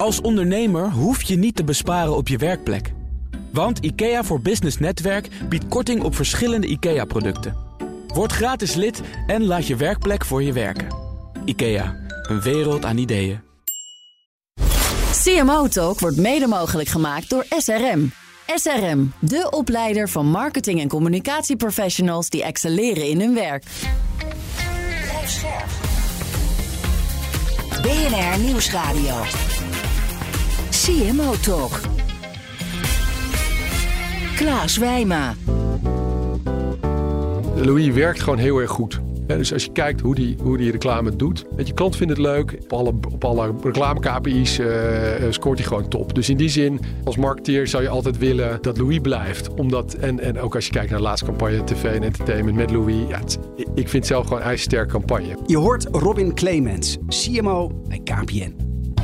Als ondernemer hoef je niet te besparen op je werkplek. Want IKEA voor Business Netwerk biedt korting op verschillende IKEA-producten. Word gratis lid en laat je werkplek voor je werken. IKEA, een wereld aan ideeën. CMO Talk wordt mede mogelijk gemaakt door SRM. SRM, de opleider van marketing- en communicatieprofessionals die excelleren in hun werk. Blijf scherp. BNR Nieuwsradio. CMO Talk. Klaas Wijma. Louis werkt gewoon heel erg goed. Dus als je kijkt hoe die reclame doet. Je klant vindt het leuk. Op alle reclame-KPI's scoort hij gewoon top. Dus in die zin, als marketeer zou je altijd willen dat Louis blijft. Omdat, en ook als je kijkt naar de laatste campagne TV en entertainment met Louis. Ja, ik vind het zelf gewoon een ijzersterke campagne. Je hoort Robin Clemens, CMO bij KPN.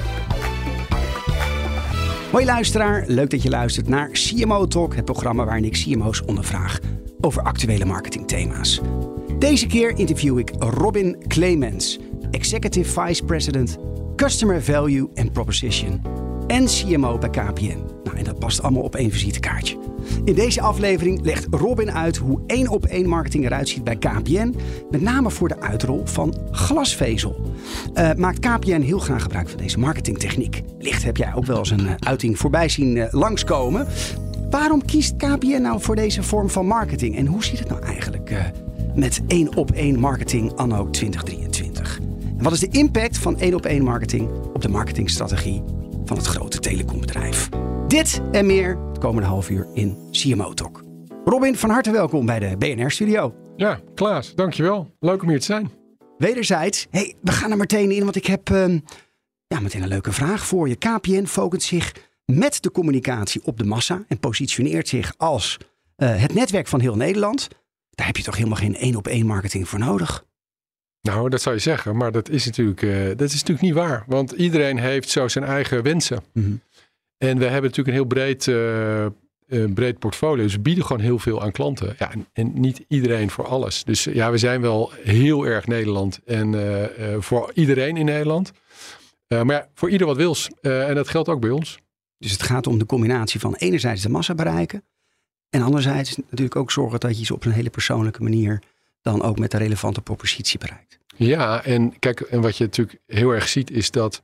Hoi luisteraar, leuk dat je luistert naar CMO Talk. Het programma waarin ik CMO's ondervraag over actuele marketingthema's. Deze keer interview ik Robin Clemens, Executive Vice President, Customer Value and Proposition en CMO bij KPN. Nou, en dat past allemaal op één visitekaartje. In deze aflevering legt Robin uit hoe 1-op-1 marketing eruit ziet bij KPN. Met name voor de uitrol van glasvezel. Maakt KPN heel graag gebruik van deze marketingtechniek. Wellicht heb jij ook wel eens een uiting voorbij zien langskomen. Waarom kiest KPN nou voor deze vorm van marketing? En hoe zit het nou eigenlijk met 1-op-1 marketing anno 2023? En wat is de impact van 1-op-1 marketing op de marketingstrategie van het grote telecombedrijf? Dit en meer het komende half uur in CMO Talk. Robin, van harte welkom bij de BNR-studio. Ja, Klaas, dankjewel. Leuk om hier te zijn. Wederzijds. Hey, we gaan er meteen in, want ik heb meteen een leuke vraag voor je. KPN focust zich met de communicatie op de massa en positioneert zich als het netwerk van heel Nederland. Daar heb je toch helemaal geen 1-op-1 marketing voor nodig? Nou, dat zou je zeggen, maar dat is natuurlijk niet waar. Want iedereen heeft zo zijn eigen wensen. Mm-hmm. En we hebben natuurlijk een heel breed portfolio. Dus we bieden gewoon heel veel aan klanten. Ja, en niet iedereen voor alles. Dus ja, we zijn wel heel erg Nederland. En voor iedereen in Nederland. Maar ja, voor ieder wat wils. En dat geldt ook bij ons. Dus het gaat om de combinatie van enerzijds de massa bereiken. En anderzijds natuurlijk ook zorgen dat je ze op een hele persoonlijke manier dan ook met de relevante propositie bereikt. Ja, en kijk, en wat je natuurlijk heel erg ziet is dat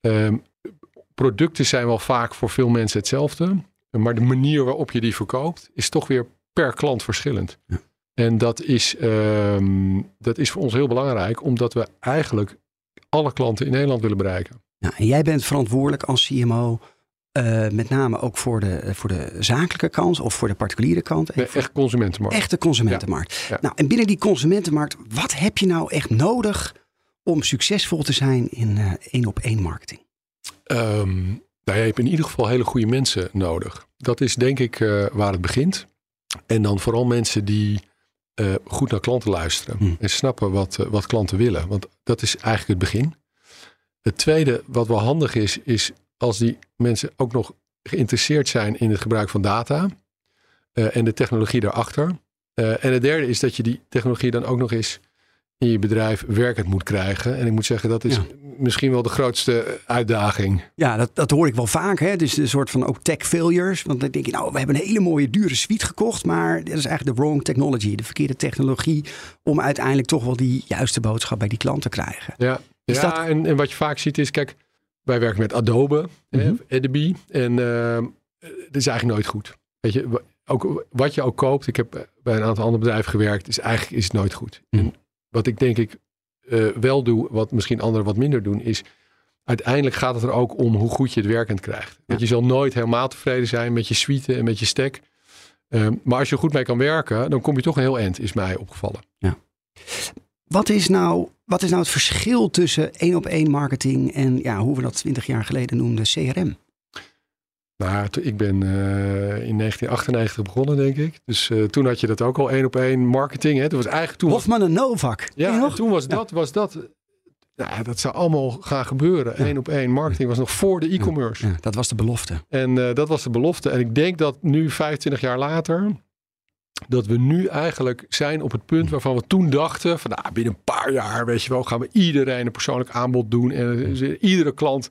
producten zijn wel vaak voor veel mensen hetzelfde. Maar de manier waarop je die verkoopt is toch weer per klant verschillend. Ja. En dat is voor ons heel belangrijk, omdat we eigenlijk alle klanten in Nederland willen bereiken. Ja, en jij bent verantwoordelijk als CMO met name ook voor de zakelijke kant of voor de particuliere kant. Nee, echt consumentenmarkt. Echte consumentenmarkt. Ja. Ja. Nou, en binnen die consumentenmarkt, wat heb je nou echt nodig om succesvol te zijn in 1-op-1 marketing? Je hebt in ieder geval hele goede mensen nodig. Dat is denk ik waar het begint. En dan vooral mensen die goed naar klanten luisteren. En snappen wat klanten willen. Want dat is eigenlijk het begin. Het tweede wat wel handig is als die mensen ook nog geïnteresseerd zijn in het gebruik van data. En de technologie daarachter. En het derde is dat je die technologie dan ook nog eens in je bedrijf werkend moet krijgen. En ik moet zeggen, dat is misschien wel de grootste uitdaging. Ja, dat hoor ik wel vaak. Hè? Dus een soort van ook tech failures. Want dan denk je, we hebben een hele mooie dure suite gekocht. Maar dat is eigenlijk de wrong technology. De verkeerde technologie om uiteindelijk toch wel die juiste boodschap bij die klant te krijgen. Ja, en wat je vaak ziet is, kijk, wij werken met Adobe, Adobe. En dat is eigenlijk nooit goed. Weet je, ook wat je ook koopt. Ik heb bij een aantal andere bedrijven gewerkt. Is het nooit goed. En wat ik denk ik wel doe, wat misschien anderen wat minder doen, is uiteindelijk gaat het er ook om hoe goed je het werkend krijgt. Want je zal nooit helemaal tevreden zijn met je suite en met je stack. Maar als je er goed mee kan werken, dan kom je toch een heel eind, is mij opgevallen. Ja. Wat is nou het verschil tussen 1-op-1 marketing en hoe we dat 20 jaar geleden noemden, CRM? Nou, ik ben in 1998 begonnen, denk ik. Dus toen had je dat ook al 1-op-1 marketing. Hè. Hofman en Novak. Ja, toen was dat. Ja, dat zou allemaal gaan gebeuren. 1-op-1 marketing was nog voor de e-commerce. Ja, dat was de belofte. En dat was de belofte. En ik denk dat nu, 25 jaar later, dat we nu eigenlijk zijn op het punt waarvan we toen dachten van binnen een paar jaar, weet je wel, gaan we iedereen een persoonlijk aanbod doen. En iedere klant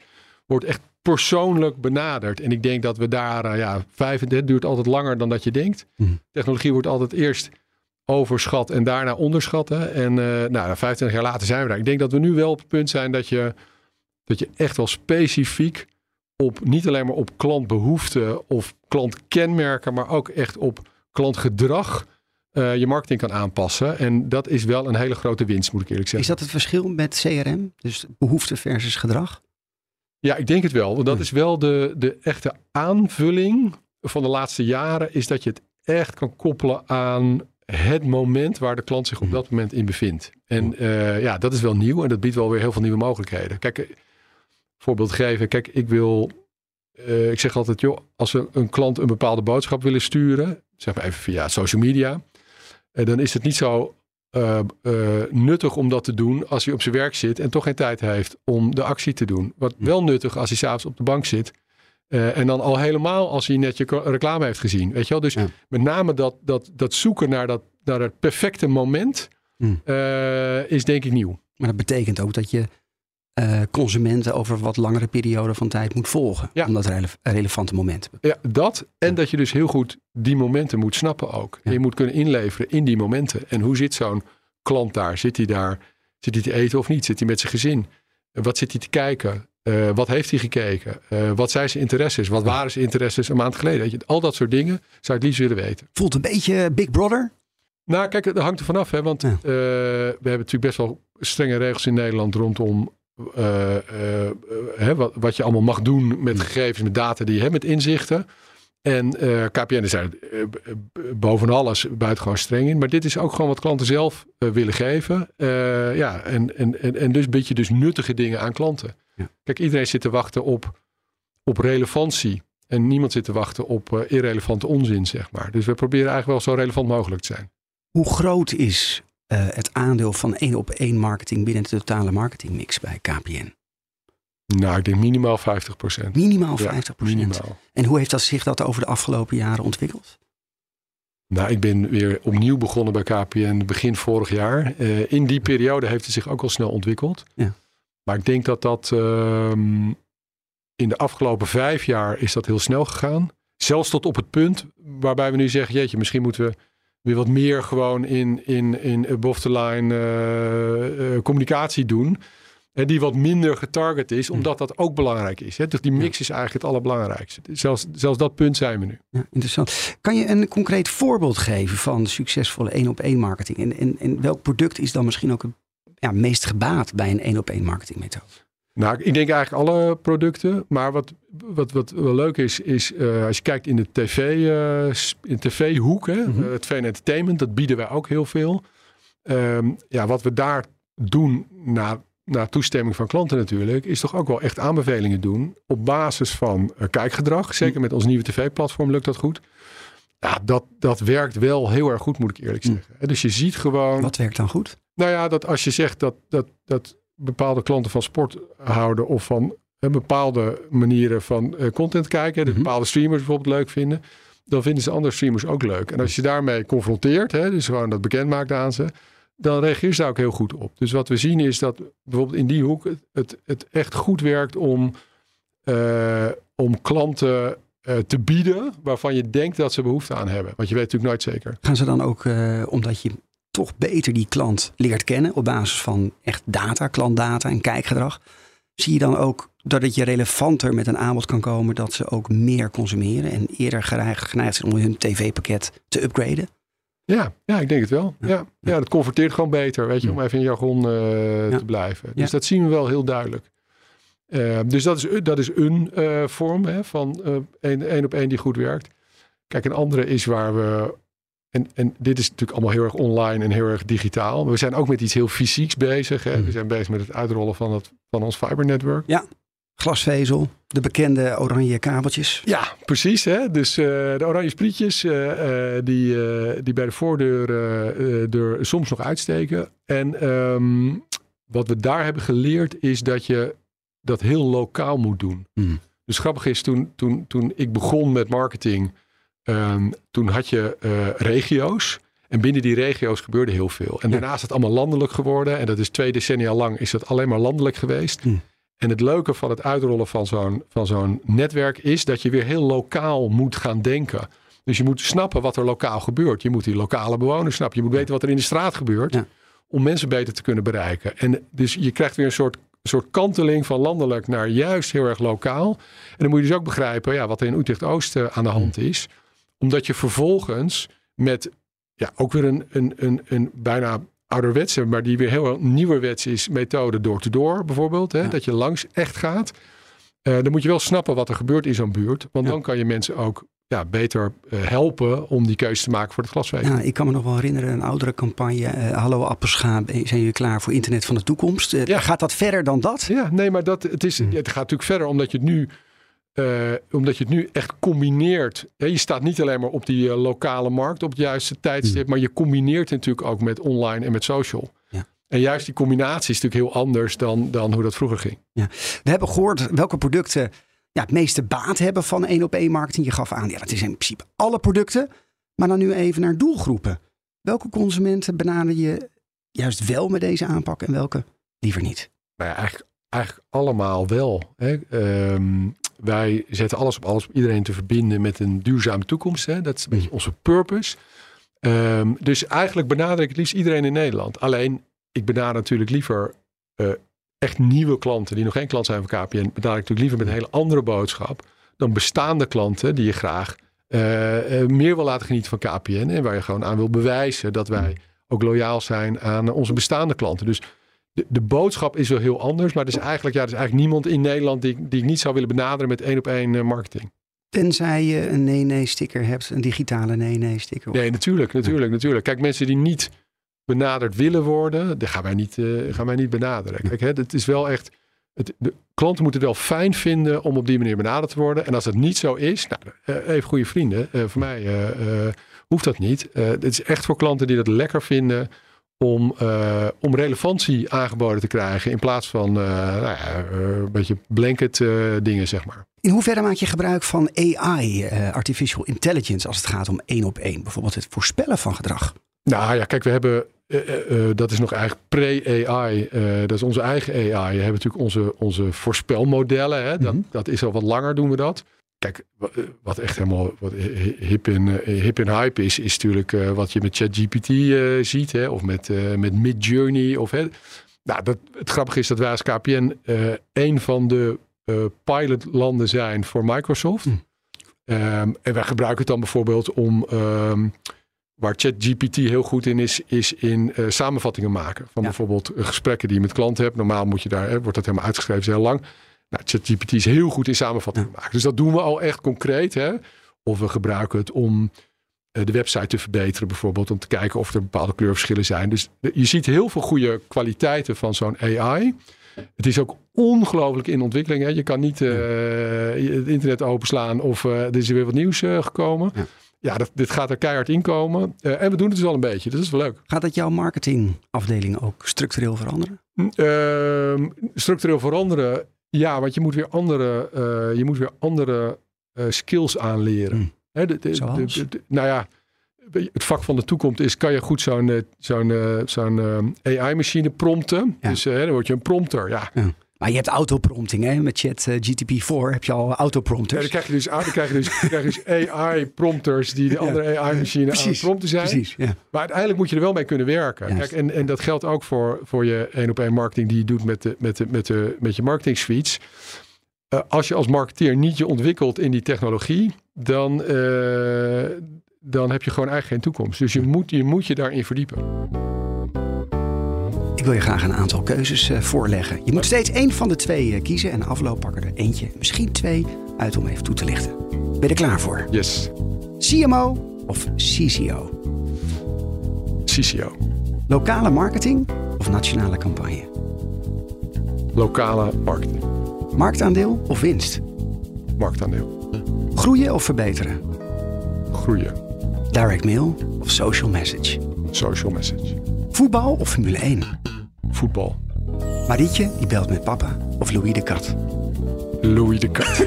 wordt echt persoonlijk benaderd. En ik denk dat we daar, 35 duurt altijd langer dan dat je denkt. Technologie wordt altijd eerst overschat en daarna onderschat. Hè? En 25 jaar later zijn we daar. Ik denk dat we nu wel op het punt zijn dat je echt wel specifiek niet alleen maar op klantbehoeften of klantkenmerken, maar ook echt op klantgedrag je marketing kan aanpassen. En dat is wel een hele grote winst, moet ik eerlijk zeggen. Is dat het verschil met CRM? Dus behoefte versus gedrag? Ja, ik denk het wel. Want dat is wel de echte aanvulling van de laatste jaren, is dat je het echt kan koppelen aan het moment waar de klant zich op dat moment in bevindt. En dat is wel nieuw en dat biedt wel weer heel veel nieuwe mogelijkheden. Kijk, voorbeeld geven. Kijk, ik zeg altijd, joh, als we een klant een bepaalde boodschap willen sturen, zeg maar even via social media, dan is het niet zo nuttig om dat te doen als hij op zijn werk zit en toch geen tijd heeft om de actie te doen. Wat wel nuttig als hij 's avonds op de bank zit en dan al helemaal als hij net je reclame heeft gezien. Weet je wel? Dus met name dat zoeken naar het perfecte moment is denk ik nieuw. Maar dat betekent ook dat je consumenten over wat langere periode van tijd moet volgen. Ja. Om dat relevante moment. Ja, dat. En dat je dus heel goed die momenten moet snappen ook. Ja. Je moet kunnen inleveren in die momenten. En hoe zit zo'n klant daar? Zit hij te eten of niet? Zit hij met zijn gezin? Wat zit hij te kijken? Wat heeft hij gekeken? Wat zijn zijn interesses? Wat waren zijn interesses een maand geleden? Weet je, al dat soort dingen zou ik liefst willen weten. Voelt een beetje Big Brother? Nou, kijk, dat hangt er vanaf. Hè? Want we hebben natuurlijk best wel strenge regels in Nederland rondom wat je allemaal mag doen met gegevens, met data die je hebt, met inzichten. En KPN is daar boven alles buitengewoon streng in. Maar dit is ook gewoon wat klanten zelf willen geven. En dus bied je dus nuttige dingen aan klanten. Ja. Kijk, iedereen zit te wachten op relevantie. En niemand zit te wachten op irrelevante onzin, zeg maar. Dus we proberen eigenlijk wel zo relevant mogelijk te zijn. Hoe groot is het aandeel van 1-op-1 marketing binnen de totale marketingmix bij KPN? Nou, ik denk minimaal 50%. Minimaal 50%? Ja, minimaal. En hoe heeft zich dat over de afgelopen jaren ontwikkeld? Nou, ik ben weer opnieuw begonnen bij KPN begin vorig jaar. In die periode heeft het zich ook al snel ontwikkeld. Ja. Maar ik denk dat in de afgelopen 5 jaar is dat heel snel gegaan. Zelfs tot op het punt waarbij we nu zeggen, jeetje, misschien moeten we weer wat meer gewoon in above the line communicatie doen. Die wat minder getarget is, omdat dat ook belangrijk is. Hè? Dus die mix is eigenlijk het allerbelangrijkste. Zelfs dat punt zijn we nu. Ja, interessant. Kan je een concreet voorbeeld geven van succesvolle 1-op-1 marketing? En welk product is dan misschien ook het meest gebaat bij een 1-op-1 marketingmethode? Nou, ik denk eigenlijk alle producten. Maar wat wel leuk is als je kijkt in de tv-hoek, het VN Entertainment, dat bieden wij ook heel veel. Wat we daar doen naar toestemming van klanten natuurlijk, is toch ook wel echt aanbevelingen doen op basis van kijkgedrag. Zeker met ons nieuwe tv-platform lukt dat goed. Ja, dat werkt wel heel erg goed, moet ik eerlijk zeggen. Dus je ziet gewoon. Wat werkt dan goed? Nou ja, dat als je zegt dat bepaalde klanten van sport houden of van bepaalde manieren van content kijken, dat bepaalde streamers bijvoorbeeld leuk vinden, dan vinden ze andere streamers ook leuk. En als je daarmee confronteert, dus gewoon dat bekend maakt aan ze, dan reageer je daar ook heel goed op. Dus wat we zien is dat bijvoorbeeld in die hoek het echt goed werkt om klanten te bieden waarvan je denkt dat ze behoefte aan hebben. Want je weet natuurlijk nooit zeker. Gaan ze dan ook, omdat je toch beter die klant leert kennen op basis van echt data, klantdata en kijkgedrag, zie je dan ook dat het je relevanter met een aanbod kan komen dat ze ook meer consumeren en eerder geneigd zijn om hun tv-pakket te upgraden? Ja, ik denk het wel. Ja, dat converteert gewoon beter, weet je, om even in jargon te blijven. Dus dat zien we wel heel duidelijk. Dus dat is een vorm van 1-op-1 die goed werkt. Kijk, een andere is waar we, en dit is natuurlijk allemaal heel erg online en heel erg digitaal. Maar we zijn ook met iets heel fysieks bezig. We zijn bezig met het uitrollen van ons fibernetwerk. Ja. Glasvezel, de bekende oranje kabeltjes. Ja, precies. Hè? Dus de oranje sprietjes die bij de voordeur soms nog uitsteken. En wat we daar hebben geleerd is dat je dat heel lokaal moet doen. Dus grappig is, toen ik begon met marketing, toen had je regio's. En binnen die regio's gebeurde heel veel. En daarna is het allemaal landelijk geworden. En dat is 2 decennia lang is dat alleen maar landelijk geweest. En het leuke van het uitrollen van zo'n netwerk is dat je weer heel lokaal moet gaan denken. Dus je moet snappen wat er lokaal gebeurt. Je moet die lokale bewoners snappen. Je moet weten wat er in de straat gebeurt. Ja. Om mensen beter te kunnen bereiken. En dus je krijgt weer een soort kanteling van landelijk naar juist heel erg lokaal. En dan moet je dus ook begrijpen wat er in Utrecht-Oost aan de hand is. Omdat je vervolgens met ook weer een bijna ouderwetse, maar die weer heel nieuwerwets is, methode door-to-door bijvoorbeeld. Hè, dat je langs echt gaat. Dan moet je wel snappen wat er gebeurt in zo'n buurt. Want dan kan je mensen ook beter helpen om die keuze te maken voor het glasvezel. Ja, ik kan me nog wel herinneren, een oudere campagne. Hallo Appelscha, zijn jullie klaar voor internet van de toekomst? Gaat dat verder dan dat? Ja, nee, maar het gaat natuurlijk verder omdat je het nu echt combineert. Je staat niet alleen maar op die lokale markt op het juiste tijdstip, maar je combineert het natuurlijk ook met online en met social. Ja. En juist die combinatie is natuurlijk heel anders dan hoe dat vroeger ging. Ja. We hebben gehoord welke producten het meeste baat hebben van 1-op-1 marketing. Je gaf aan, dat is in principe alle producten. Maar dan nu even naar doelgroepen. Welke consumenten benader je juist wel met deze aanpak en welke liever niet? Nou ja, eigenlijk allemaal wel. Hè. Wij zetten alles op iedereen te verbinden met een duurzame toekomst. Hè. Dat is een beetje onze purpose. Dus eigenlijk benader ik het liefst iedereen in Nederland. Alleen, ik benader natuurlijk liever echt nieuwe klanten die nog geen klant zijn van KPN. Benader ik natuurlijk liever met een hele andere boodschap dan bestaande klanten die je graag meer wil laten genieten van KPN. En waar je gewoon aan wil bewijzen dat wij ook loyaal zijn aan onze bestaande klanten. Dus de boodschap is wel heel anders. Maar er is eigenlijk niemand in Nederland die ik niet zou willen benaderen met 1-op-1 marketing. Tenzij je een nee-nee-sticker hebt, een digitale nee-nee-sticker. Nee, natuurlijk. Kijk, mensen die niet benaderd willen worden, die gaan wij niet benaderen. Kijk, het is wel echt. De klanten moeten het wel fijn vinden om op die manier benaderd te worden. En als dat niet zo is, even goede vrienden. Voor mij hoeft dat niet. Het is echt voor klanten die dat lekker vinden om relevantie aangeboden te krijgen in plaats van een beetje blanket dingen, zeg maar. In hoeverre maak je gebruik van AI, artificial intelligence, als het gaat om 1-op-1? Bijvoorbeeld het voorspellen van gedrag. Nou ja, kijk, we hebben, dat is nog eigenlijk pre-AI. Dat is onze eigen AI. We hebben natuurlijk onze voorspelmodellen. Hè? Dat is al wat langer doen we dat. Kijk, wat echt helemaal hip en hype is natuurlijk wat je met ChatGPT ziet. Hè? Of met Midjourney. Het grappige is dat wij als KPN een van de pilotlanden zijn voor Microsoft. En wij gebruiken het dan bijvoorbeeld om waar ChatGPT heel goed in is in samenvattingen maken. Van bijvoorbeeld gesprekken die je met klanten hebt. Normaal wordt dat helemaal uitgeschreven, is heel lang. ChatGPT is heel goed in samenvattingen maken. Dus dat doen we al echt concreet. Hè? Of we gebruiken het om de website te verbeteren bijvoorbeeld. Om te kijken of er bepaalde kleurverschillen zijn. Dus je ziet heel veel goede kwaliteiten van zo'n AI. Het is ook ongelooflijk in ontwikkeling. Hè? Je kan niet het internet openslaan of er is weer wat nieuws gekomen. Ja, dit gaat er keihard in komen. En we doen het dus al een beetje. Dus dat is wel leuk. Gaat dat jouw marketingafdeling ook structureel veranderen? Structureel veranderen? Ja, want je moet weer andere skills aanleren. Het vak van de toekomst is, kan je goed zo'n AI-machine prompten? Ja. Dus dan word je een prompter, ja. Maar je hebt autoprompting, hè? Met ChatGPT-4 heb je al autoprompters. Ja, dan krijg je dus AI-prompters die de andere AI-machine aan het prompten zijn. Precies, ja. Maar uiteindelijk moet je er wel mee kunnen werken. Kijk, en dat geldt ook voor je 1-op-1 marketing die je doet met je marketing suites. Als je als marketeer niet je ontwikkelt in die technologie, dan heb je gewoon eigenlijk geen toekomst. Dus je moet je daarin verdiepen. Ik wil je graag een aantal keuzes voorleggen. Je moet steeds één van de twee kiezen en afloop pakken er eentje, misschien twee, uit om even toe te lichten. Ben je er klaar voor? Yes. CMO of CCO? CCO. Lokale marketing of nationale campagne? Lokale marketing. Marktaandeel of winst? Marktaandeel. Groeien of verbeteren? Groeien. Direct mail of social message? Social message. Voetbal of Formule 1? Voetbal. Marietje, die belt met papa of Louis de Kat? Louis de Kat.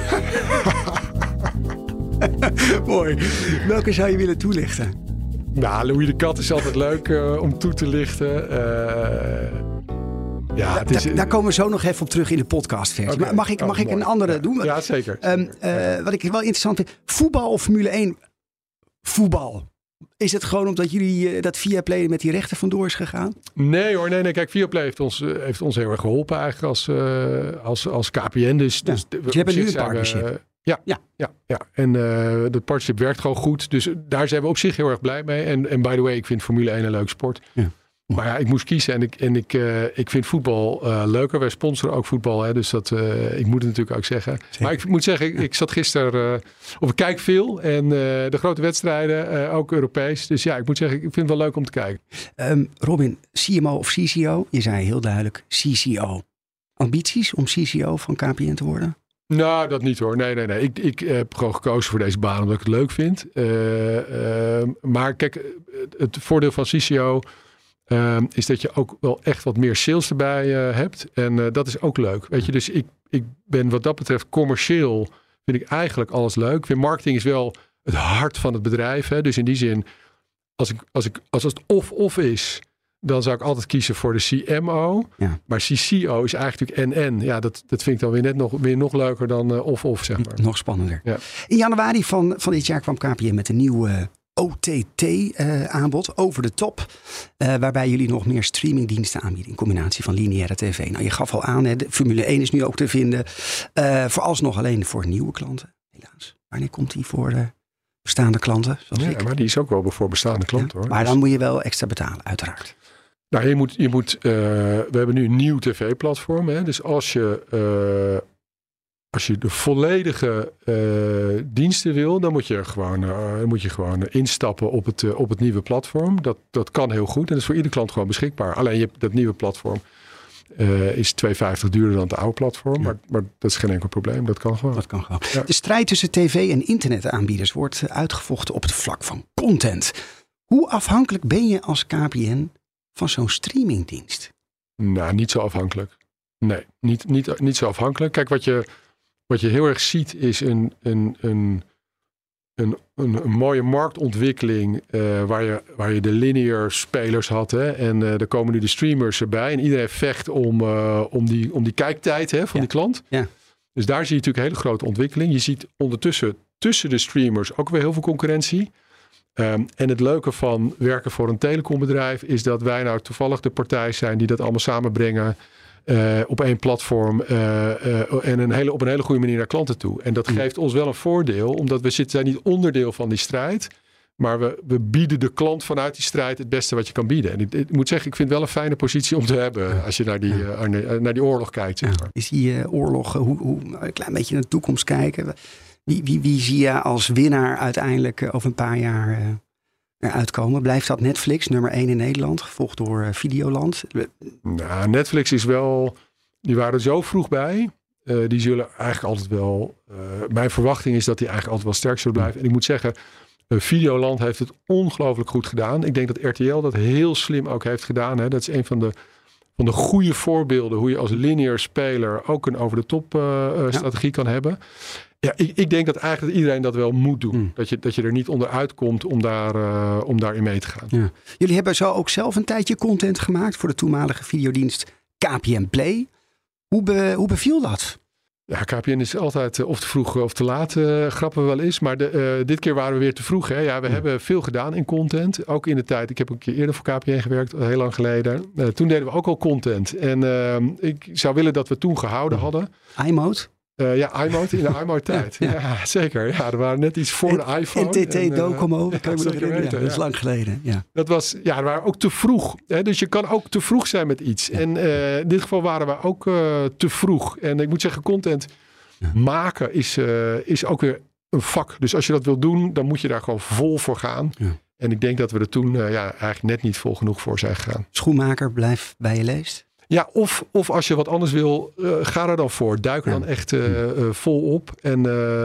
Mooi. Welke zou je willen toelichten? Nou, Louis de Kat is altijd leuk om toe te lichten. Ja, daar komen we zo nog even op terug in de podcastversie. Okay. Mag ik een andere doen? Ja, zeker. Wat ik wel interessant vind. Voetbal of Formule 1? Voetbal. Is het gewoon omdat jullie dat Viaplay met die rechten vandoor is gegaan? Nee hoor, nee. Kijk, Viaplay heeft ons heel erg geholpen eigenlijk als KPN. Dus je hebt nu een partnership. Ja. En dat partnership werkt gewoon goed. Dus daar zijn we op zich heel erg blij mee. En by the way, ik vind Formule 1 een leuk sport. Ja. Maar ja, ik moest kiezen en ik vind voetbal leuker. Wij sponsoren ook voetbal, hè, dus dat, ik moet het natuurlijk ook zeggen. Zeker. Maar ik moet zeggen, ik zat gisteren, of ik kijk veel en de grote wedstrijden, ook Europees. Dus ja, ik moet zeggen, ik vind het wel leuk om te kijken. Robin, CMO of CCO? Je zei heel duidelijk CCO. Ambities om CCO van KPN te worden? Nou, dat niet hoor. Nee. Ik heb gewoon gekozen voor deze baan omdat ik het leuk vind. Maar kijk, het voordeel van CCO is dat je ook wel echt wat meer sales erbij hebt. En dat is ook leuk. Weet je, dus ik ben wat dat betreft commercieel, vind ik eigenlijk alles leuk. Ik vind marketing is wel het hart van het bedrijf. Hè? Dus in die zin, als het of is, dan zou ik altijd kiezen voor de CMO. Ja. Maar CCO is eigenlijk en. Ja, dat vind ik dan weer nog leuker dan of zeg maar. Nog spannender. Ja. In januari van dit jaar kwam KPN met een nieuw OTT-aanbod, over de top. Waarbij jullie nog meer streamingdiensten aanbieden in combinatie van lineaire tv. Nou, je gaf al aan, de Formule 1 is nu ook te vinden. Vooralsnog alleen voor nieuwe klanten, helaas. Wanneer komt die voor bestaande klanten? Ja, maar die is ook wel voor bestaande klanten. Hoor. Maar dan moet je wel extra betalen, uiteraard. Nou, we hebben nu een nieuw tv-platform. Hè? Dus als je de volledige diensten wil, dan moet je gewoon instappen op het nieuwe platform. Dat kan heel goed en dat is voor iedere klant gewoon beschikbaar. Alleen dat nieuwe platform is $2,50 duurder dan het oude platform. Ja. Maar dat is geen enkel probleem. Dat kan gewoon. Ja. De strijd tussen tv- en internetaanbieders wordt uitgevochten op het vlak van content. Hoe afhankelijk ben je als KPN van zo'n streamingdienst? Nou, niet zo afhankelijk. Nee, niet zo afhankelijk. Kijk, wat je heel erg ziet is een mooie marktontwikkeling waar je de linear spelers had. Hè, en er komen nu de streamers erbij. En iedereen vecht om die kijktijd van die klant. Ja. Dus daar zie je natuurlijk een hele grote ontwikkeling. Je ziet ondertussen tussen de streamers ook weer heel veel concurrentie. En het leuke van werken voor een telecombedrijf is dat wij nou toevallig de partij zijn die dat allemaal samenbrengen. Op één platform en op een hele goede manier naar klanten toe. En dat geeft ons wel een voordeel, omdat we zijn niet onderdeel van die strijd. Maar we bieden de klant vanuit die strijd het beste wat je kan bieden. En ik moet zeggen, ik vind het wel een fijne positie om te hebben als je naar die oorlog kijkt. Zeg maar. Is die oorlog, hoe een klein beetje naar de toekomst kijken? Wie zie je als winnaar uiteindelijk over een paar jaar eruit komen? Blijft dat Netflix, nummer 1 in Nederland, gevolgd door Videoland? Nou, Netflix is wel, die waren zo vroeg bij. Die zullen eigenlijk altijd wel, mijn verwachting is dat die eigenlijk altijd wel sterk zullen blijven. En ik moet zeggen, Videoland heeft het ongelooflijk goed gedaan. Ik denk dat RTL dat heel slim ook heeft gedaan. Hè. Dat is een van de goede voorbeelden hoe je als lineair speler ook een over-de-top strategie kan hebben. Ja, ik denk dat eigenlijk iedereen dat wel moet doen. Dat je er niet onderuit komt om daarin mee te gaan. Ja. Jullie hebben zo ook zelf een tijdje content gemaakt voor de toenmalige videodienst KPN Play. Hoe beviel dat? Ja, KPN is altijd of te vroeg of te laat, grappen wel eens. Maar dit keer waren we weer te vroeg. Hè? Ja, we hebben veel gedaan in content. Ook in de tijd, ik heb een keer eerder voor KPN gewerkt, heel lang geleden. Toen deden we ook al content. En ik zou willen dat we toen gehouden hadden. iMode? iMode in de iMode-tijd. Ja, zeker. Ja, er waren net iets voor de iPhone. NTT Docomo, dat kan je me nog herinneren. Dat is lang geleden. Ja. We waren ook te vroeg. Hè? Dus je kan ook te vroeg zijn met iets. Ja. En in dit geval waren we ook te vroeg. En ik moet zeggen, content maken is ook weer een vak. Dus als je dat wil doen, dan moet je daar gewoon vol voor gaan. Ja. En ik denk dat we er toen eigenlijk net niet vol genoeg voor zijn gegaan. Schoenmaker, blijf bij je leest. Ja, of als je wat anders wil, ga er dan voor. Duik er dan echt vol op. En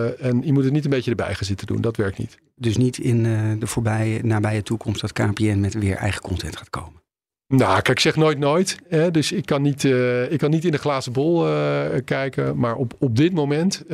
je moet het niet een beetje erbij gaan zitten doen. Dat werkt niet. Dus niet in de nabije toekomst dat KPN met weer eigen content gaat komen? Nou, kijk, ik zeg nooit. Hè, dus ik kan niet in de glazen bol kijken. Maar op dit moment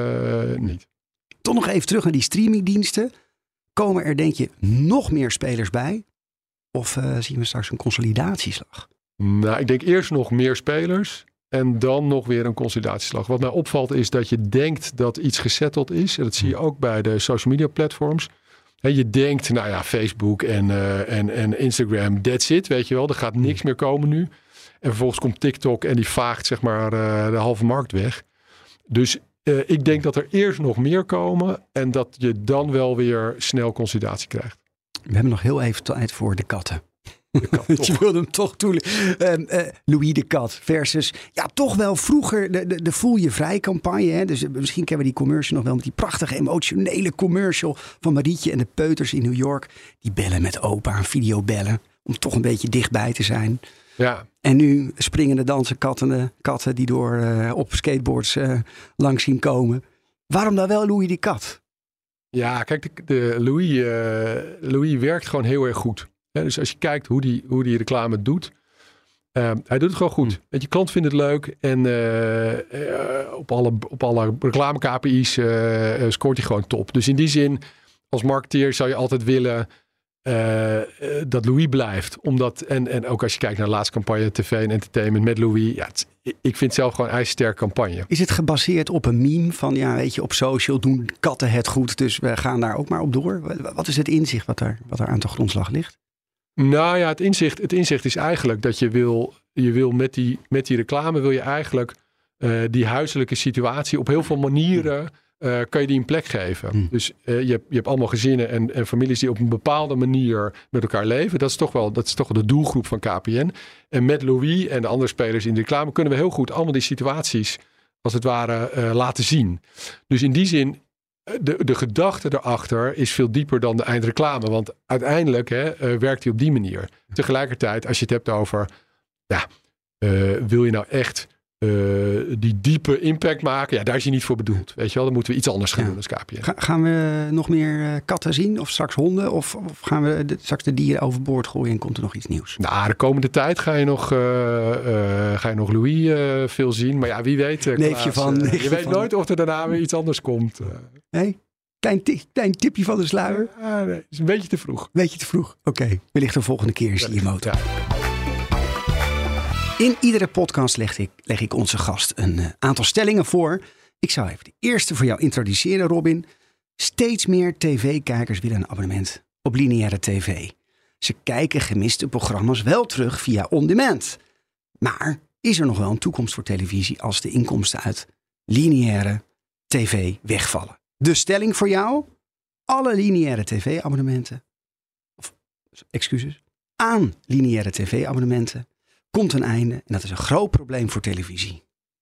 niet. Toch nog even terug naar die streamingdiensten. Komen er, denk je, nog meer spelers bij? Of zien we straks een consolidatieslag? Nou, ik denk eerst nog meer spelers en dan nog weer een consolidatieslag. Wat mij opvalt is dat je denkt dat iets gesetteld is. En dat zie je ook bij de social media platforms. En je denkt, nou ja, Facebook en Instagram, that's it, weet je wel. Er gaat niks meer komen nu. En vervolgens komt TikTok en die vaagt zeg maar de halve markt weg. Dus ik denk dat er eerst nog meer komen en dat je dan wel weer snel consolidatie krijgt. We hebben nog heel even tijd voor de katten. Je wilde hem toch toe. Louis de Kat versus, ja, toch wel vroeger de Voel je Vrij campagne. Hè? Dus misschien kennen we die commercial nog wel met die prachtige emotionele commercial van Marietje en de Peuters in New York. Die bellen met opa, videobellen, om toch een beetje dichtbij te zijn. Ja. En nu springende dansen katten die door op skateboards langs zien komen. Waarom dan wel Louis de Kat? Ja, kijk, Louis werkt gewoon heel erg goed. Dus als je kijkt hoe die reclame doet. Hij doet het gewoon goed. Weet je, klant vindt het leuk. En op alle reclame KPI's scoort hij gewoon top. Dus in die zin, als marketeer zou je altijd willen dat Louis blijft. Omdat, en ook als je kijkt naar de laatste campagne TV en entertainment met Louis. Ja, ik vind het zelf gewoon een ijzersterke campagne. Is het gebaseerd op een meme van, ja, weet je, op social doen katten het goed. Dus we gaan daar ook maar op door. Wat is het inzicht wat er aan de grondslag ligt? Nou ja, het inzicht is eigenlijk dat je wil met die reclame wil je eigenlijk die huiselijke situatie op heel veel manieren kan je die een plek geven. Dus je hebt allemaal gezinnen en families die op een bepaalde manier met elkaar leven. Dat is toch wel de doelgroep van KPN. En met Louis en de andere spelers in de reclame kunnen we heel goed allemaal die situaties als het ware laten zien. Dus in die zin, de gedachte erachter is veel dieper dan de eindreclame. Want uiteindelijk werkt hij op die manier. Tegelijkertijd, als je het hebt over, wil je nou echt die diepe impact maken? Ja, daar is hij niet voor bedoeld. Weet je wel, dan moeten we iets anders gaan doen als KPN. Gaan we nog meer katten zien? Of straks honden? Of gaan we straks de dieren overboord gooien en komt er nog iets nieuws? Nou, de komende tijd ga je nog Louis veel zien. Maar ja, wie weet. Neefje Klaas, je weet nooit of er daarna weer iets anders komt. Nee? Klein tipje van de sluier? Nee, is een beetje te vroeg. Beetje te vroeg? Oké. Wellicht de volgende keer in CMO Talk. Ja. In iedere podcast leg ik onze gast een aantal stellingen voor. Ik zou even de eerste voor jou introduceren, Robin. Steeds meer tv-kijkers willen een abonnement op lineaire tv. Ze kijken gemiste programma's wel terug via on-demand. Maar is er nog wel een toekomst voor televisie als de inkomsten uit lineaire tv wegvallen? De stelling voor jou: alle lineaire tv-abonnementen, aan lineaire tv-abonnementen komt een einde. En dat is een groot probleem voor televisie.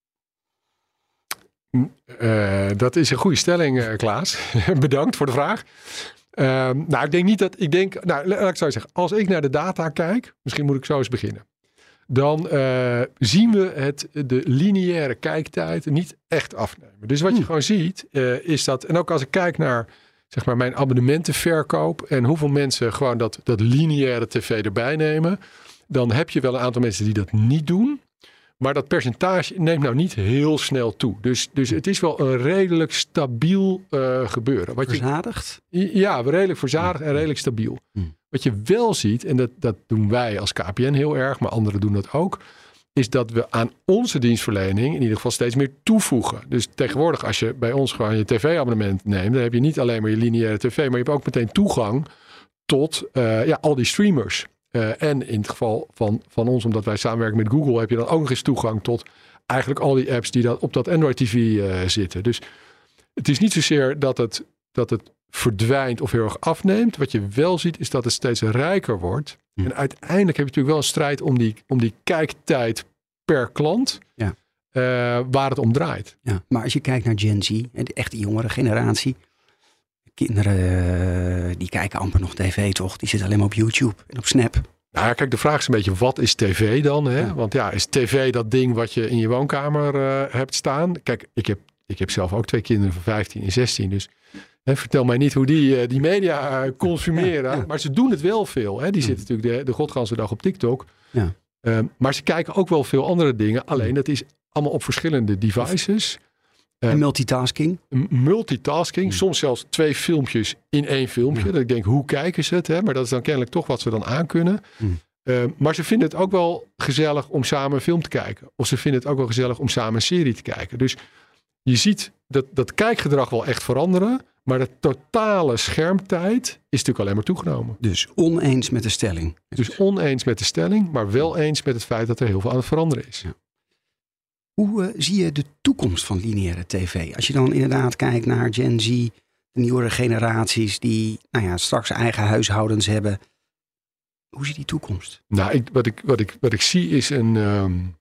Dat is een goede stelling, Klaas. Bedankt voor de vraag. Laat ik zo zeggen. Als ik naar de data kijk, misschien moet ik zo eens beginnen. Dan zien we de lineaire kijktijd niet echt afnemen. Dus wat je gewoon ziet, is dat, en ook als ik kijk naar zeg maar mijn abonnementenverkoop en hoeveel mensen gewoon dat lineaire tv erbij nemen, dan heb je wel een aantal mensen die dat niet doen. Maar dat percentage neemt nou niet heel snel toe. Dus het is wel een redelijk stabiel gebeuren. Verzadigd? Ja, redelijk verzadigd en redelijk stabiel. Wat je wel ziet, en dat doen wij als KPN heel erg, maar anderen doen dat ook, is dat we aan onze dienstverlening in ieder geval steeds meer toevoegen. Dus tegenwoordig als je bij ons gewoon je tv-abonnement neemt, dan heb je niet alleen maar je lineaire tv, maar je hebt ook meteen toegang tot al die streamers. En in het geval van ons, omdat wij samenwerken met Google, heb je dan ook nog eens toegang tot eigenlijk al die apps die dan op dat Android TV zitten. Dus het is niet zozeer dat het verdwijnt of heel erg afneemt. Wat je wel ziet is dat het steeds rijker wordt. En uiteindelijk heb je natuurlijk wel een strijd om die kijktijd per klant. Ja. Waar het om draait. Ja, maar als je kijkt naar Gen Z, de echte jongere generatie. Kinderen die kijken amper nog tv, toch? Die zitten alleen maar op YouTube en op Snap. Nou ja, kijk, de vraag is een beetje, wat is tv dan? Hè? Ja. Want ja, is tv dat ding wat je in je woonkamer hebt staan? Kijk, ik heb zelf ook 2 kinderen van 15 en 16. Dus vertel mij niet hoe die media consumeren. Ja. Maar ze doen het wel veel. Hè? Die zitten natuurlijk de godganse dag op TikTok. Ja. Maar ze kijken ook wel veel andere dingen. Alleen dat is allemaal op verschillende devices. En multitasking? Multitasking. Soms zelfs 2 filmpjes in 1 filmpje. Dat ik denk, hoe kijken ze het? Hè? Maar dat is dan kennelijk toch wat ze dan aankunnen. Maar ze vinden het ook wel gezellig om samen een film te kijken. Of ze vinden het ook wel gezellig om samen een serie te kijken. Dus je ziet dat kijkgedrag wel echt veranderen. Maar de totale schermtijd is natuurlijk alleen maar toegenomen. Dus oneens met de stelling. Dus oneens met de stelling, maar wel eens met het feit dat er heel veel aan het veranderen is. Ja. Hoe zie je de toekomst van lineaire tv? Als je dan inderdaad kijkt naar Gen Z, de nieuwere generaties die straks eigen huishoudens hebben. Hoe zie je die toekomst? Nou, wat ik zie is een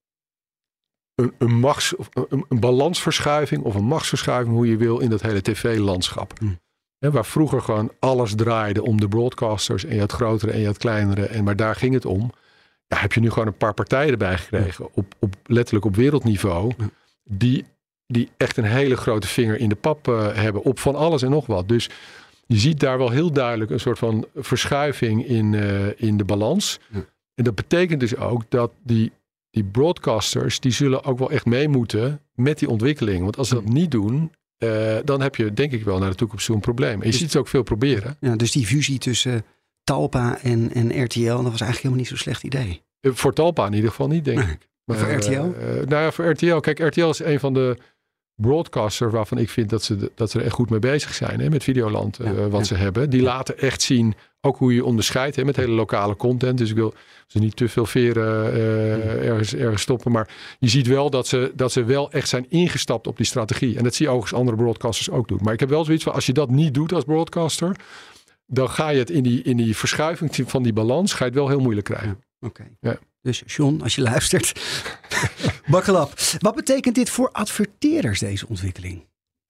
balansverschuiving of een machtsverschuiving, hoe je wil, in dat hele tv-landschap. Waar vroeger gewoon alles draaide om de broadcasters en je had grotere en je had kleinere, maar daar ging het om. Ja, heb je nu gewoon een paar partijen erbij gekregen, letterlijk op wereldniveau, die echt een hele grote vinger in de pap hebben op van alles en nog wat. Dus je ziet daar wel heel duidelijk een soort van verschuiving in de balans. Ja. En dat betekent dus ook dat die broadcasters, die zullen ook wel echt mee moeten met die ontwikkeling. Want als ze dat niet doen, dan heb je denk ik wel naar de toekomst toe een probleem. En je ziet ze ook veel proberen. Ja, dus die fusie tussen Talpa en RTL, dat was eigenlijk helemaal niet zo'n slecht idee. Voor Talpa in ieder geval niet, denk ik. Maar voor RTL? Voor RTL. Kijk, RTL is een van de broadcasters waarvan ik vind dat ze er echt goed mee bezig zijn. Hè, met Videoland, ze hebben. Die laten echt zien ook hoe je onderscheidt met hele lokale content. Dus ik wil ze niet te veel veren ergens stoppen. Maar je ziet wel dat ze wel echt zijn ingestapt op die strategie. En dat zie je overigens andere broadcasters ook doen. Maar ik heb wel zoiets van, als je dat niet doet als broadcaster, dan ga je het in die verschuiving van die balans, ga je het wel heel moeilijk krijgen. Oké. Ja. Dus John, als je luistert, bakkel op. Wat betekent dit voor adverteerders, deze ontwikkeling?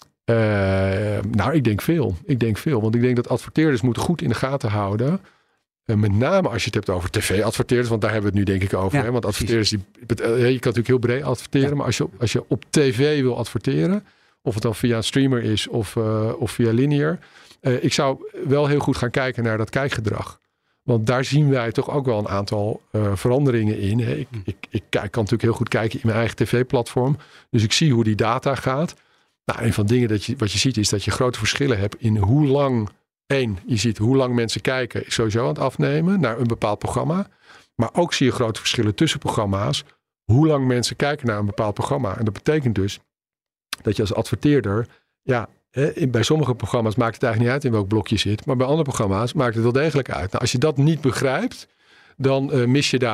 Ik denk veel. Want ik denk dat adverteerders moeten goed in de gaten houden. Met name als je het hebt over tv-adverteerders. Want daar hebben we het nu denk ik over. Ja, hè? Want adverteerders, je kan natuurlijk heel breed adverteren. Ja. Maar als je op tv wil adverteren, of het dan via een streamer is of via lineair. Ik zou wel heel goed gaan kijken naar dat kijkgedrag. Want daar zien wij toch ook wel een aantal veranderingen in. Hè. Ik kan natuurlijk heel goed kijken in mijn eigen tv-platform. Dus ik zie hoe die data gaat. Nou, een van de dingen wat je ziet is dat je grote verschillen hebt in hoe lang... je ziet hoe lang mensen kijken, is sowieso aan het afnemen naar een bepaald programma. Maar ook zie je grote verschillen tussen programma's. Hoe lang mensen kijken naar een bepaald programma. En dat betekent dus dat je als adverteerder... bij sommige programma's maakt het eigenlijk niet uit in welk blok je zit. Maar bij andere programma's maakt het wel degelijk uit. Nou, als je dat niet begrijpt, dan mis je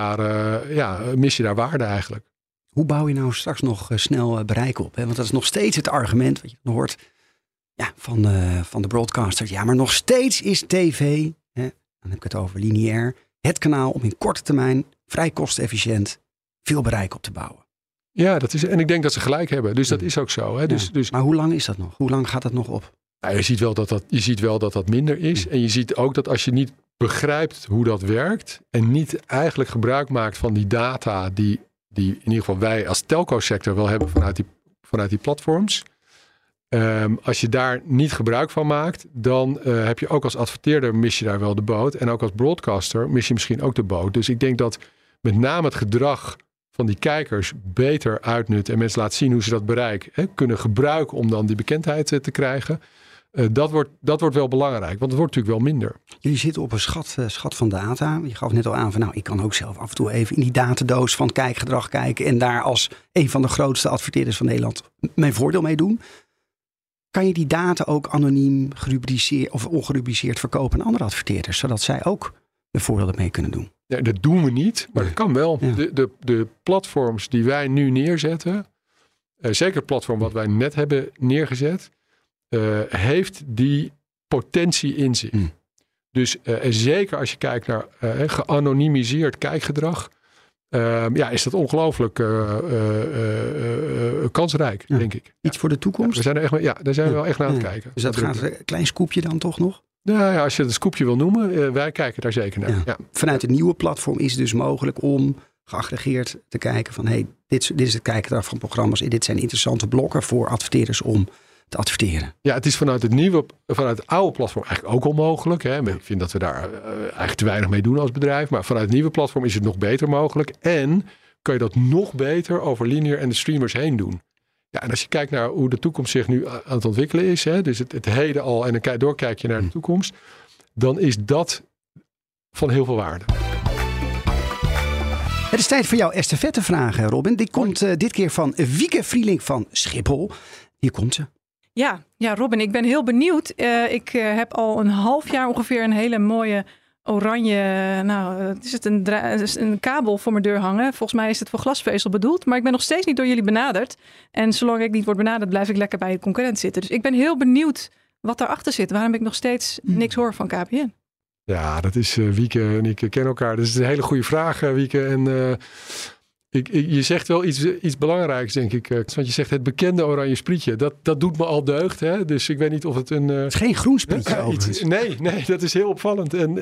daar waarde eigenlijk. Hoe bouw je nou straks nog snel bereik op? Hè? Want dat is nog steeds het argument wat je hoort van de broadcasters. Ja, maar nog steeds is tv, dan heb ik het over lineair, het kanaal om in korte termijn vrij kostenefficiënt veel bereik op te bouwen. Ja, en ik denk dat ze gelijk hebben. Dus dat is ook zo. Hè? Dus, maar hoe lang is dat nog? Hoe lang gaat dat nog op? Nou, je ziet wel dat dat minder is. En je ziet ook dat als je niet begrijpt hoe dat werkt en niet eigenlijk gebruik maakt van die data die in ieder geval wij als telco-sector wel hebben vanuit die platforms. Als je daar niet gebruik van maakt, dan heb je ook als adverteerder mis je daar wel de boot. En ook als broadcaster mis je misschien ook de boot. Dus ik denk dat met name het gedrag van die kijkers beter uitnutten en mensen laten zien hoe ze dat bereik kunnen gebruiken om dan die bekendheid te krijgen. Dat wordt wel belangrijk, want het wordt natuurlijk wel minder. Jullie zitten op een schat van data. Je gaf net al aan van ik kan ook zelf af en toe even in die datadoos van kijkgedrag kijken en daar als een van de grootste adverteerders van Nederland mijn voordeel mee doen. Kan je die data ook anoniem gerubriceerd of ongerubriceerd verkopen aan andere adverteerders, zodat zij ook een voordeel mee kunnen doen? Ja, dat doen we niet, maar dat kan wel. Ja. De platforms die wij nu neerzetten, zeker het platform wat wij net hebben neergezet, heeft die potentie in zich. Dus zeker als je kijkt naar geanonimiseerd kijkgedrag, is dat ongelooflijk kansrijk, denk ik. Iets voor de toekomst? We zijn daar zijn we wel echt naar aan het kijken. Dus dat gaat een klein scoopje dan toch nog? Nou ja, als je het scoopje wil noemen, wij kijken daar zeker naar. Ja. Vanuit het nieuwe platform is het dus mogelijk om geaggregeerd te kijken van dit is het kijkgedrag van programma's. Dit zijn interessante blokken voor adverteerders om te adverteren. Ja, het is vanuit het oude platform eigenlijk ook al mogelijk. Hè. Ik vind dat we daar eigenlijk te weinig mee doen als bedrijf. Maar vanuit het nieuwe platform is het nog beter mogelijk. En kan je dat nog beter over lineair en de streamers heen doen. Ja, en als je kijkt naar hoe de toekomst zich nu aan het ontwikkelen is. Hè, dus het heden al en dan doorkijk je naar de toekomst. Dan is dat van heel veel waarde. Het is tijd voor jouw estafettevraag, Robin. Die komt dit keer van Wieke Vrielink van Schiphol. Hier komt ze. Ja, Robin, ik ben heel benieuwd. Ik heb al een half jaar ongeveer een hele mooie oranje... een kabel voor mijn deur hangen. Volgens mij is het voor glasvezel bedoeld. Maar ik ben nog steeds niet door jullie benaderd. En zolang ik niet word benaderd, blijf ik lekker bij de concurrent zitten. Dus ik ben heel benieuwd wat daarachter zit. Waarom ik nog steeds niks hoor van KPN. Ja, dat is Wieke en ik kennen elkaar. Dat is een hele goede vraag, Wieke. En je zegt wel iets belangrijks, denk ik. Want je zegt het bekende oranje sprietje. Dat doet me al deugd. Hè? Dus ik weet niet of het een... Het is geen groen sprietje overigens. Nee, dat is heel opvallend. En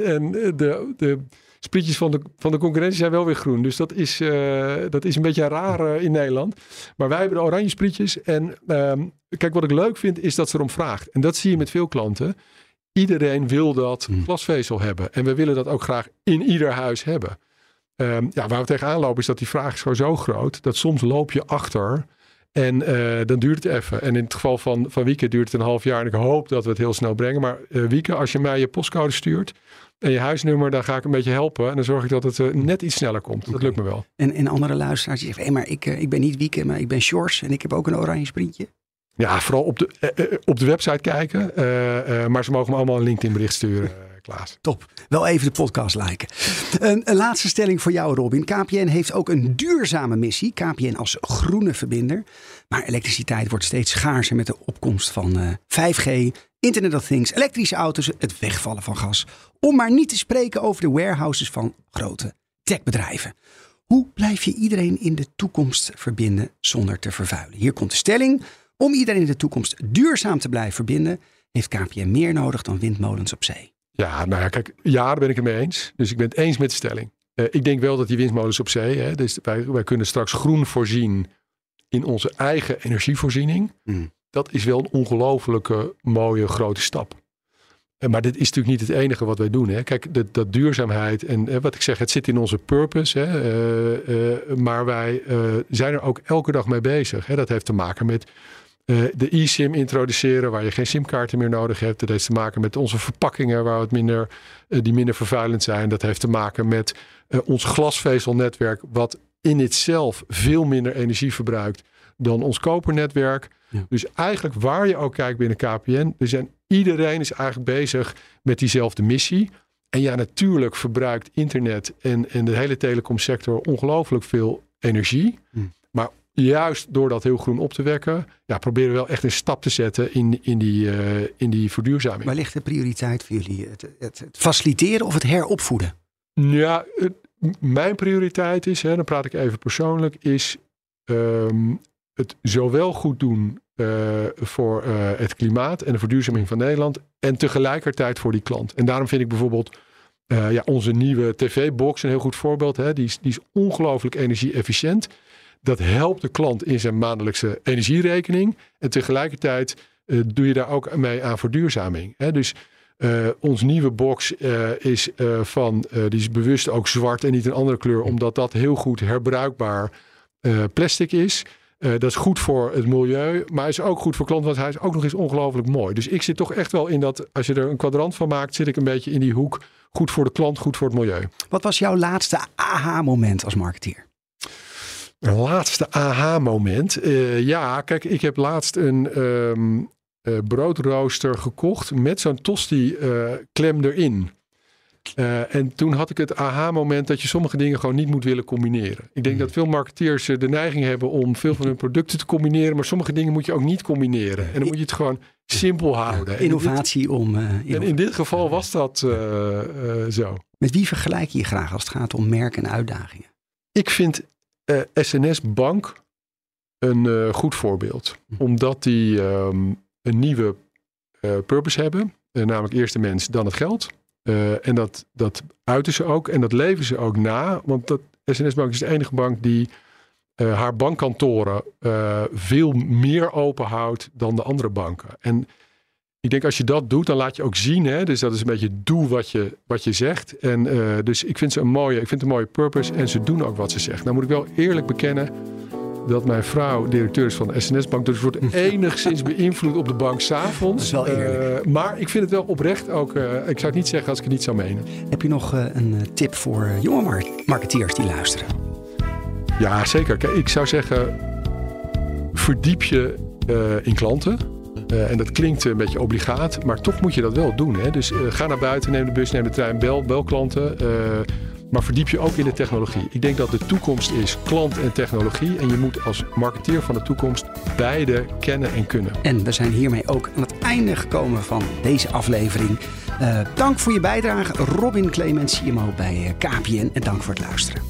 de sprietjes van de concurrentie zijn wel weer groen. Dus dat is een beetje raar in Nederland. Maar wij hebben de oranje sprietjes. En kijk, wat ik leuk vind, is dat ze erom vraagt. En dat zie je met veel klanten. Iedereen wil dat glasvezel hebben. En we willen dat ook graag in ieder huis hebben. Waar we tegenaan lopen is dat die vraag is gewoon zo groot. Dat soms loop je achter. En dan duurt het even. En in het geval van Wieke duurt het een half jaar. En ik hoop dat we het heel snel brengen. Maar Wieke, als je mij je postcode stuurt en je huisnummer, dan ga ik een beetje helpen. En dan zorg ik dat het net iets sneller komt. Okay. Dat lukt me wel. En andere luisteraars die zeggen, maar ik ben niet Wieke, maar ik ben Sjors. En ik heb ook een oranje sprietje. Ja, vooral op de website kijken. Maar ze mogen me allemaal een LinkedIn bericht sturen, Klaas. Top. Wel even de podcast liken. Een laatste stelling voor jou, Robin. KPN heeft ook een duurzame missie. KPN als groene verbinder. Maar elektriciteit wordt steeds schaarser met de opkomst van 5G, Internet of Things, elektrische auto's, het wegvallen van gas. Om maar niet te spreken over de warehouses van grote techbedrijven. Hoe blijf je iedereen in de toekomst verbinden zonder te vervuilen? Hier komt de stelling. Om iedereen in de toekomst duurzaam te blijven verbinden, heeft KPN meer nodig dan windmolens op zee. Ja, nou ja, kijk, daar ben ik het mee eens. Dus ik ben het eens met de stelling. Ik denk wel dat die windmolens op zee, hè, dus wij kunnen straks groen voorzien in onze eigen energievoorziening. Dat is wel een ongelofelijke mooie grote stap. Maar dit is natuurlijk niet het enige wat wij doen. Hè. Kijk, dat duurzaamheid en wat ik zeg, het zit in onze purpose. Hè, maar wij zijn er ook elke dag mee bezig. Hè. Dat heeft te maken met de eSIM introduceren, waar je geen simkaarten meer nodig hebt. Dat heeft te maken met onze verpakkingen, waar die minder vervuilend zijn. Dat heeft te maken met ons glasvezelnetwerk, wat in itself veel minder energie verbruikt dan ons kopernetwerk. Ja. Dus eigenlijk waar je ook kijkt binnen KPN, iedereen is eigenlijk bezig met diezelfde missie. En ja, natuurlijk verbruikt internet en de hele telecomsector ongelooflijk veel energie. Maar juist door dat heel groen op te wekken, proberen we wel echt een stap te zetten in die verduurzaming. Waar ligt de prioriteit voor jullie? Het faciliteren of het heropvoeden? Ja, mijn prioriteit is, dan praat ik even persoonlijk, is het zowel goed doen voor het klimaat en de verduurzaming van Nederland en tegelijkertijd voor die klant. En daarom vind ik bijvoorbeeld onze nieuwe tv-box een heel goed voorbeeld. Hè? Die is ongelooflijk energie-efficiënt. Dat helpt de klant in zijn maandelijkse energierekening. En tegelijkertijd doe je daar ook mee aan verduurzaming. Hè? Dus ons nieuwe box die is bewust ook zwart en niet een andere kleur. Omdat dat heel goed herbruikbaar plastic is. Dat is goed voor het milieu, maar is ook goed voor klanten, want hij is ook nog eens ongelooflijk mooi. Dus ik zit toch echt wel in dat, als je er een kwadrant van maakt, zit ik een beetje in die hoek. Goed voor de klant, goed voor het milieu. Wat was jouw laatste aha-moment als marketeer? Een laatste aha-moment? Kijk, ik heb laatst een broodrooster gekocht met zo'n tosti-klem erin. En toen had ik het aha-moment dat je sommige dingen gewoon niet moet willen combineren. Ik denk dat veel marketeers de neiging hebben om veel van hun producten te combineren. Maar sommige dingen moet je ook niet combineren. En dan moet je het gewoon simpel houden. Innovatie En in dit geval was dat zo. Met wie vergelijk je graag als het gaat om merken en uitdagingen? Ik vind SNS Bank een goed voorbeeld. Omdat die een nieuwe purpose hebben. Namelijk eerst de mens, dan het geld. En dat uiten ze ook en dat leven ze ook na. Want SNS Bank is de enige bank die haar bankkantoren veel meer open houdt dan de andere banken. En ik denk als je dat doet, dan laat je ook zien. Hè? Dus dat is een beetje doe wat je zegt. En dus ik vind een mooie purpose en ze doen ook wat ze zegt. Nou moet ik wel eerlijk bekennen dat mijn vrouw directeur is van de SNS Bank. Dus wordt enigszins beïnvloed op de bank 's avonds. Dat is wel eerlijk. Maar ik vind het wel oprecht ook. Ik zou het niet zeggen als ik het niet zou menen. Heb je nog een tip voor jonge marketeers die luisteren? Ja, zeker. Kijk, ik zou zeggen, verdiep je in klanten. En dat klinkt een beetje obligaat, maar toch moet je dat wel doen. Hè? Dus ga naar buiten, neem de bus, neem de trein, bel klanten. Maar verdiep je ook in de technologie. Ik denk dat de toekomst is klant en technologie. En je moet als marketeer van de toekomst beide kennen en kunnen. En we zijn hiermee ook aan het einde gekomen van deze aflevering. Dank voor je bijdrage, Robin Clemens, CMO bij KPN. En dank voor het luisteren.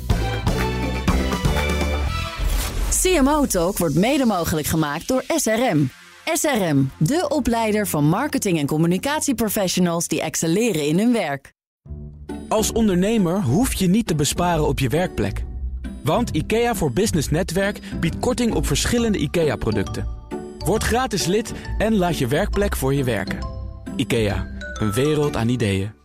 CMO Talk wordt mede mogelijk gemaakt door SRM. SRM, de opleider van marketing- en communicatieprofessionals die excelleren in hun werk. Als ondernemer hoef je niet te besparen op je werkplek. Want IKEA voor Business Netwerk biedt korting op verschillende IKEA-producten. Word gratis lid en laat je werkplek voor je werken. IKEA, een wereld aan ideeën.